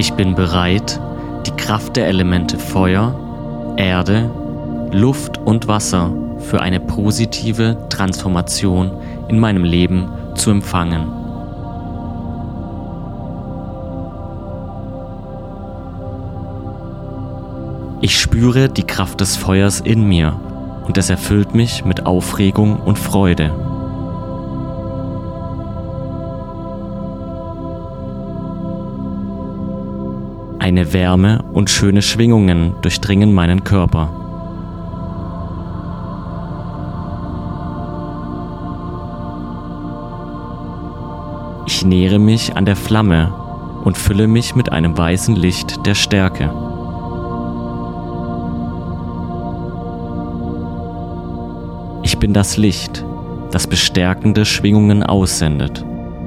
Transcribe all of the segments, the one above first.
Ich bin bereit, die Kraft der Elemente Feuer, Erde, Luft und Wasser für eine positive Transformation in meinem Leben zu empfangen. Ich spüre die Kraft des Feuers in mir und es erfüllt mich mit Aufregung und Freude. Eine Wärme und schöne Schwingungen durchdringen meinen Körper. Ich nähere mich an der Flamme und fülle mich mit einem weißen Licht der Stärke. Ich bin das Licht, das bestärkende Schwingungen aussendet.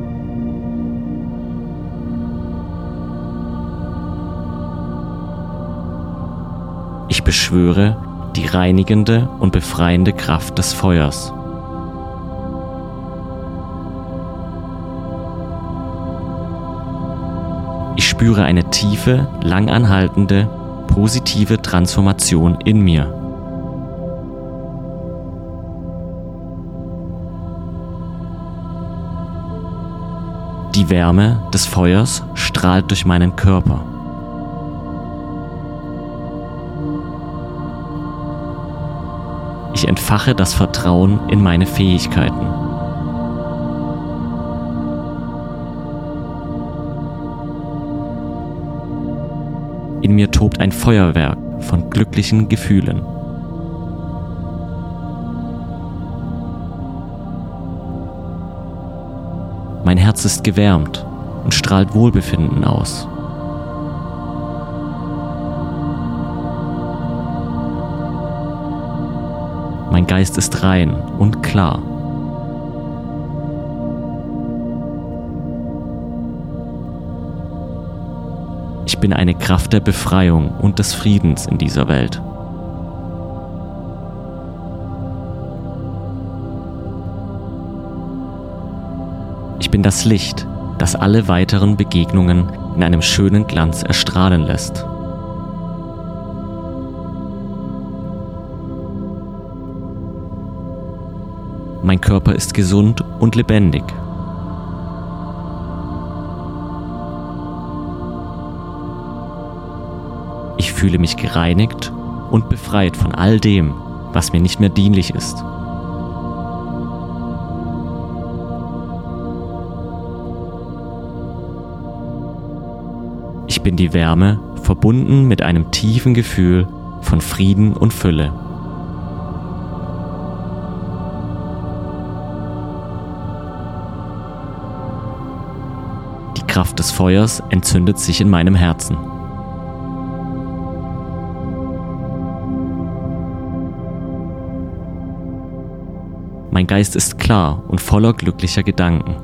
Ich beschwöre die reinigende und befreiende Kraft des Feuers. Ich spüre eine tiefe, langanhaltende, positive Transformation in mir. Die Wärme des Feuers strahlt durch meinen Körper. Ich entfache das Vertrauen in meine Fähigkeiten. In mir tobt ein Feuerwerk von glücklichen Gefühlen. Mein Herz ist gewärmt und strahlt Wohlbefinden aus. Mein Geist ist rein und klar. Ich bin eine Kraft der Befreiung und des Friedens in dieser Welt. Ich bin das Licht, das alle weiteren Begegnungen in einem schönen Glanz erstrahlen lässt. Mein Körper ist gesund und lebendig. Ich fühle mich gereinigt und befreit von all dem, was mir nicht mehr dienlich ist. Ich bin die Wärme, verbunden mit einem tiefen Gefühl von Frieden und Fülle. Die Kraft des Feuers entzündet sich in meinem Herzen. Mein Geist ist klar und voller glücklicher Gedanken.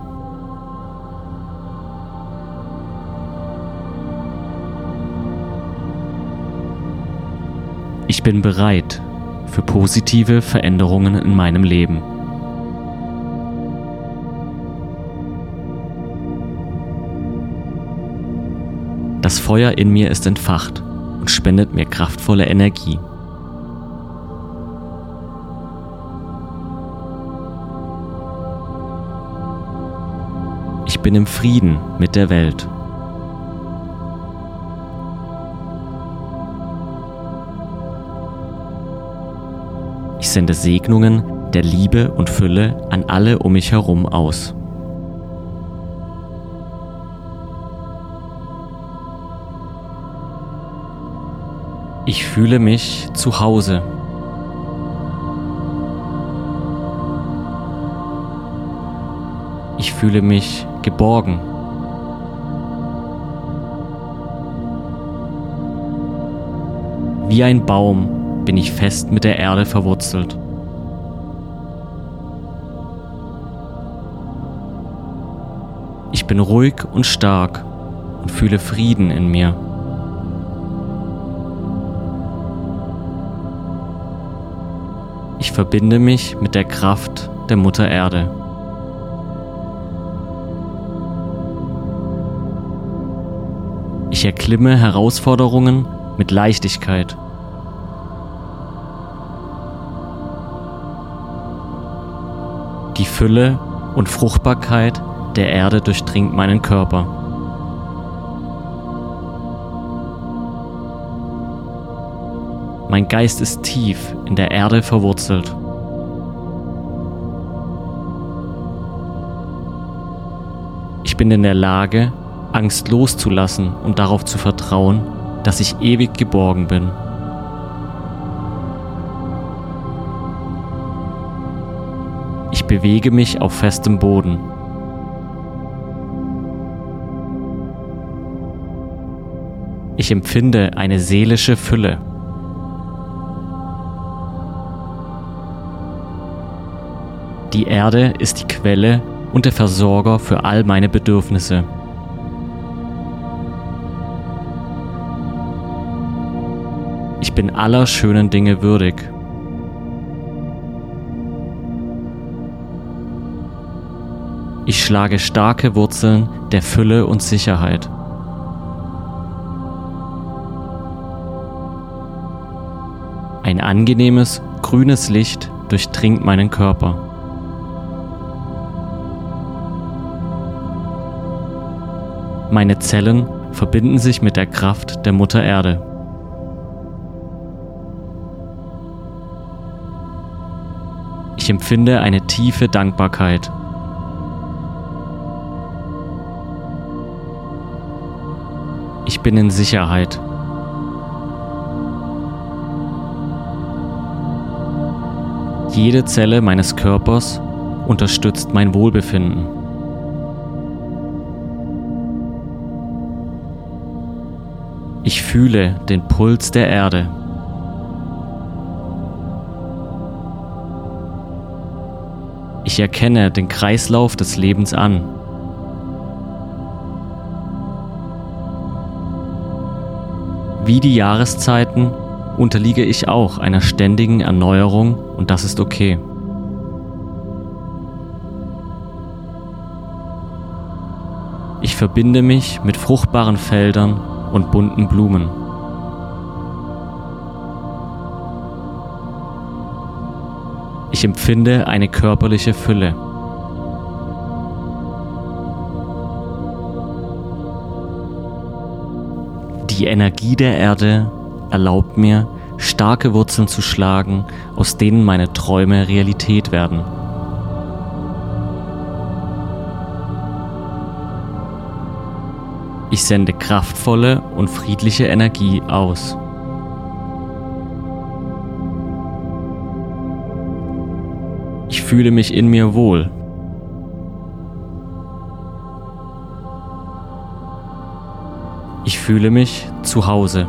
Ich bin bereit für positive Veränderungen in meinem Leben. Das Feuer in mir ist entfacht und spendet mir kraftvolle Energie. Ich bin im Frieden mit der Welt. Ich sende Segnungen der Liebe und Fülle an alle um mich herum aus. Ich fühle mich zu Hause. Ich fühle mich geborgen. Wie ein Baum bin ich fest mit der Erde verwurzelt. Ich bin ruhig und stark und fühle Frieden in mir. Ich verbinde mich mit der Kraft der Mutter Erde. Ich erklimme Herausforderungen mit Leichtigkeit. Die Fülle und Fruchtbarkeit der Erde durchdringt meinen Körper. Mein Geist ist tief in der Erde verwurzelt. Ich bin in der Lage, Angst loszulassen und darauf zu vertrauen, dass ich ewig geborgen bin. Ich bewege mich auf festem Boden. Ich empfinde eine seelische Fülle. Die Erde ist die Quelle und der Versorger für all meine Bedürfnisse. Ich bin aller schönen Dinge würdig. Ich schlage starke Wurzeln der Fülle und Sicherheit. Ein angenehmes, grünes Licht durchdringt meinen Körper. Meine Zellen verbinden sich mit der Kraft der Mutter Erde. Ich empfinde eine tiefe Dankbarkeit. Ich bin in Sicherheit. Jede Zelle meines Körpers unterstützt mein Wohlbefinden. Ich fühle den Puls der Erde. Ich erkenne den Kreislauf des Lebens an. Wie die Jahreszeiten unterliege ich auch einer ständigen Erneuerung und das ist okay. Ich verbinde mich mit fruchtbaren Feldern und bunten Blumen. Ich empfinde eine körperliche Fülle. Die Energie der Erde erlaubt mir, starke Wurzeln zu schlagen, aus denen meine Träume Realität werden. Ich sende kraftvolle und friedliche Energie aus. Ich fühle mich in mir wohl. Ich fühle mich zu Hause.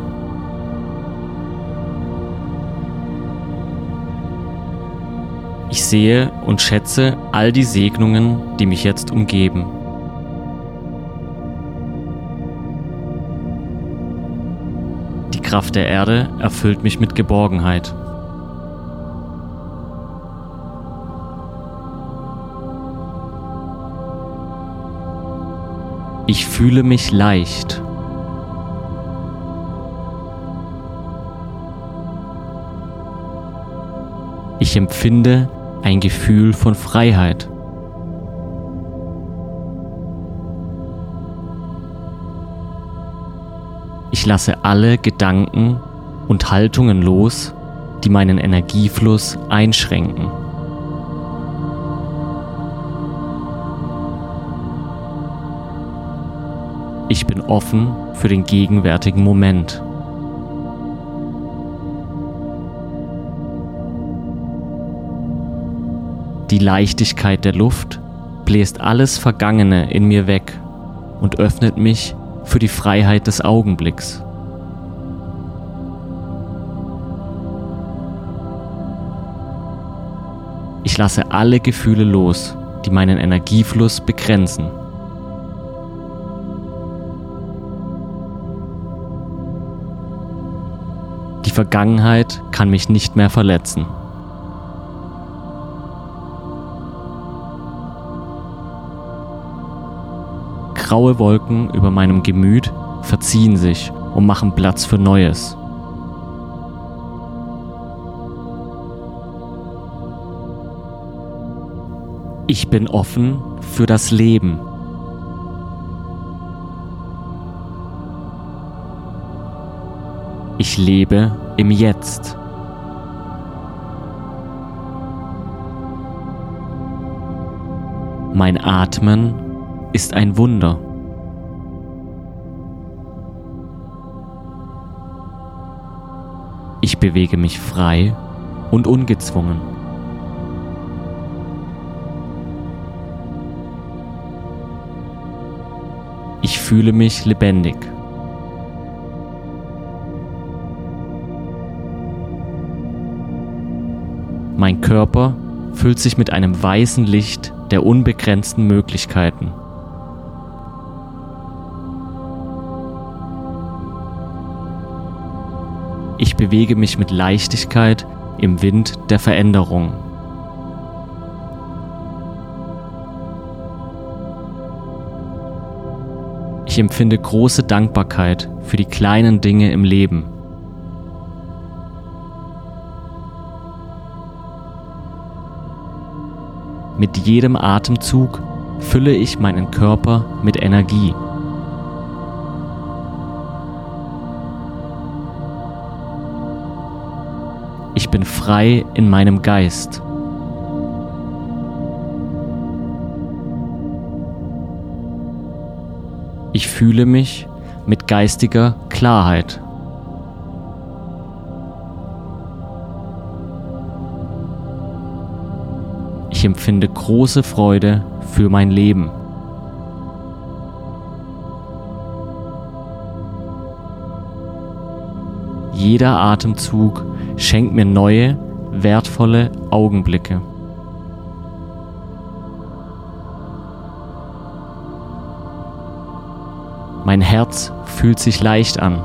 Ich sehe und schätze all die Segnungen, die mich jetzt umgeben. Die Kraft der Erde erfüllt mich mit Geborgenheit. Ich fühle mich leicht. Ich empfinde ein Gefühl von Freiheit. Ich lasse alle Gedanken und Haltungen los, die meinen Energiefluss einschränken. Ich bin offen für den gegenwärtigen Moment. Die Leichtigkeit der Luft bläst alles Vergangene in mir weg und öffnet mich für die Freiheit des Augenblicks. Ich lasse alle Gefühle los, die meinen Energiefluss begrenzen. Die Vergangenheit kann mich nicht mehr verletzen. Graue Wolken über meinem Gemüt verziehen sich und machen Platz für Neues. Ich bin offen für das Leben. Ich lebe im Jetzt. Mein Atmen ist ein Wunder. Ich bewege mich frei und ungezwungen. Ich fühle mich lebendig. Mein Körper füllt sich mit einem weißen Licht der unbegrenzten Möglichkeiten. Ich bewege mich mit Leichtigkeit im Wind der Veränderung. Ich empfinde große Dankbarkeit für die kleinen Dinge im Leben. Mit jedem Atemzug fülle ich meinen Körper mit Energie. Ich bin frei in meinem Geist. Ich fühle mich mit geistiger Klarheit. Ich empfinde große Freude für mein Leben. Jeder Atemzug schenkt mir neue, wertvolle Augenblicke. Mein Herz fühlt sich leicht an.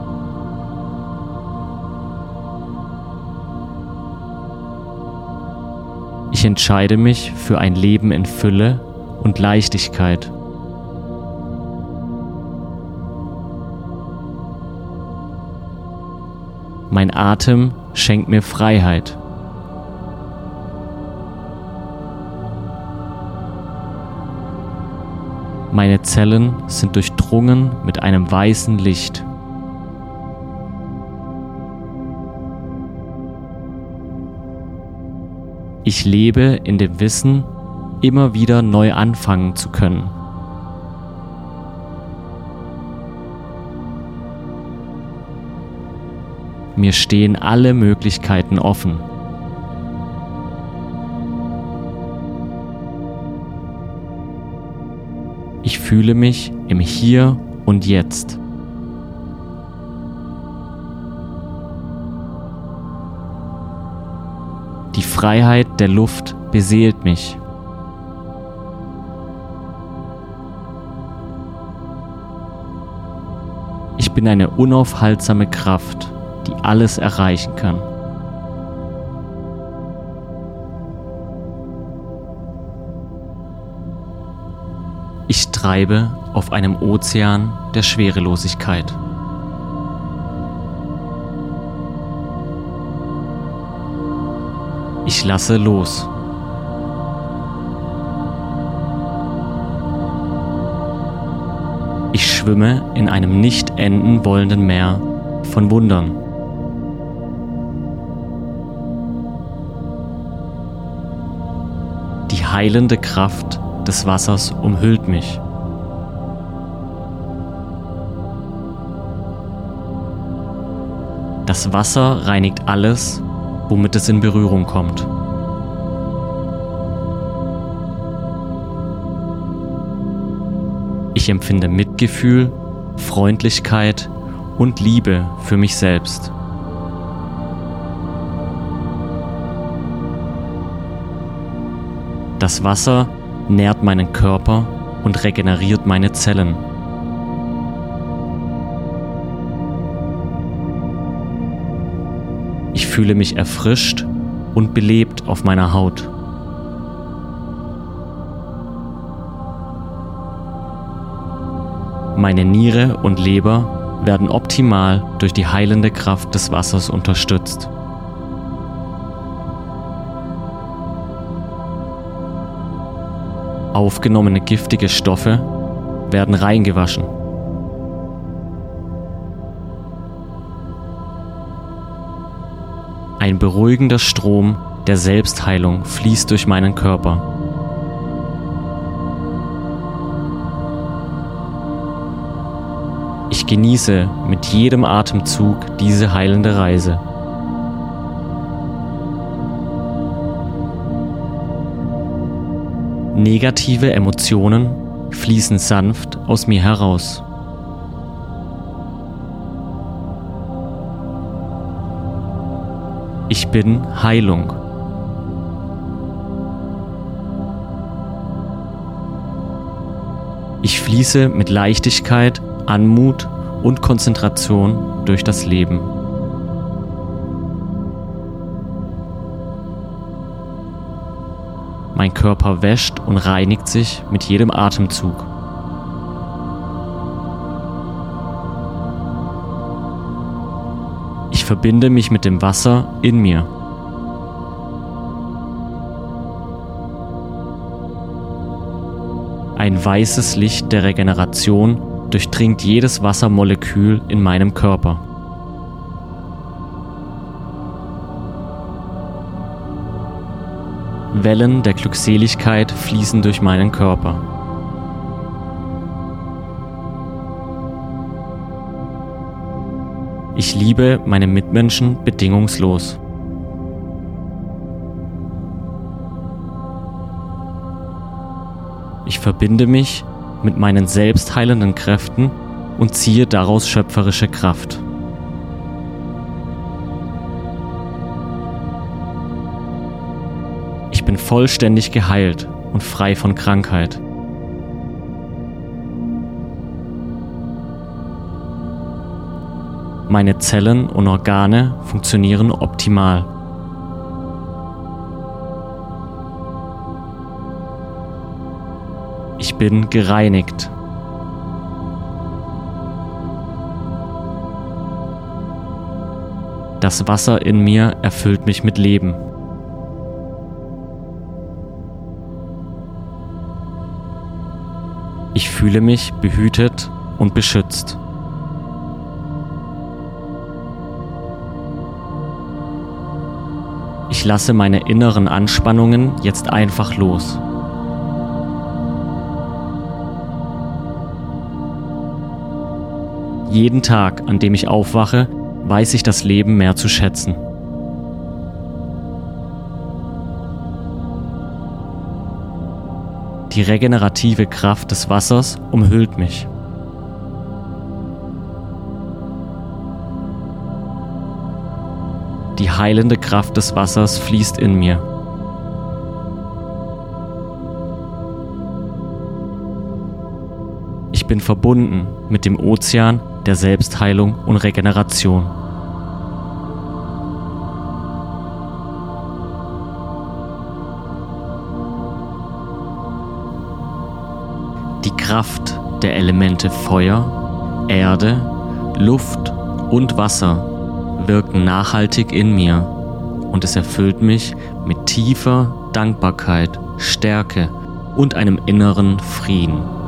Ich entscheide mich für ein Leben in Fülle und Leichtigkeit. Mein Atem schenkt mir Freiheit. Meine Zellen sind durchdrungen mit einem weißen Licht. Ich lebe in dem Wissen, immer wieder neu anfangen zu können. Mir stehen alle Möglichkeiten offen. Ich fühle mich im Hier und Jetzt. Die Freiheit der Luft beseelt mich. Ich bin eine unaufhaltsame Kraft, die alles erreichen kann. Ich treibe auf einem Ozean der Schwerelosigkeit. Ich lasse los. Ich schwimme in einem nicht enden wollenden Meer von Wundern. Die heilende Kraft des Wassers umhüllt mich. Das Wasser reinigt alles, womit es in Berührung kommt. Ich empfinde Mitgefühl, Freundlichkeit und Liebe für mich selbst. Das Wasser nährt meinen Körper und regeneriert meine Zellen. Ich fühle mich erfrischt und belebt auf meiner Haut. Meine Niere und Leber werden optimal durch die heilende Kraft des Wassers unterstützt. Aufgenommene giftige Stoffe werden reingewaschen. Ein beruhigender Strom der Selbstheilung fließt durch meinen Körper. Ich genieße mit jedem Atemzug diese heilende Reise. Negative Emotionen fließen sanft aus mir heraus. Ich bin Heilung. Ich fließe mit Leichtigkeit, Anmut und Konzentration durch das Leben. Mein Körper wäscht und reinigt sich mit jedem Atemzug. Ich verbinde mich mit dem Wasser in mir. Ein weißes Licht der Regeneration durchdringt jedes Wassermolekül in meinem Körper. Wellen der Glückseligkeit fließen durch meinen Körper. Ich liebe meine Mitmenschen bedingungslos. Ich verbinde mich mit meinen selbstheilenden Kräften und ziehe daraus schöpferische Kraft. Ich bin vollständig geheilt und frei von Krankheit. Meine Zellen und Organe funktionieren optimal. Ich bin gereinigt. Das Wasser in mir erfüllt mich mit Leben. Ich fühle mich behütet und beschützt. Ich lasse meine inneren Anspannungen jetzt einfach los. Jeden Tag, an dem ich aufwache, weiß ich das Leben mehr zu schätzen. Die regenerative Kraft des Wassers umhüllt mich. Die heilende Kraft des Wassers fließt in mir. Ich bin verbunden mit dem Ozean der Selbstheilung und Regeneration. Die Kraft der Elemente Feuer, Erde, Luft und Wasser wirken nachhaltig in mir und es erfüllt mich mit tiefer Dankbarkeit, Stärke und einem inneren Frieden.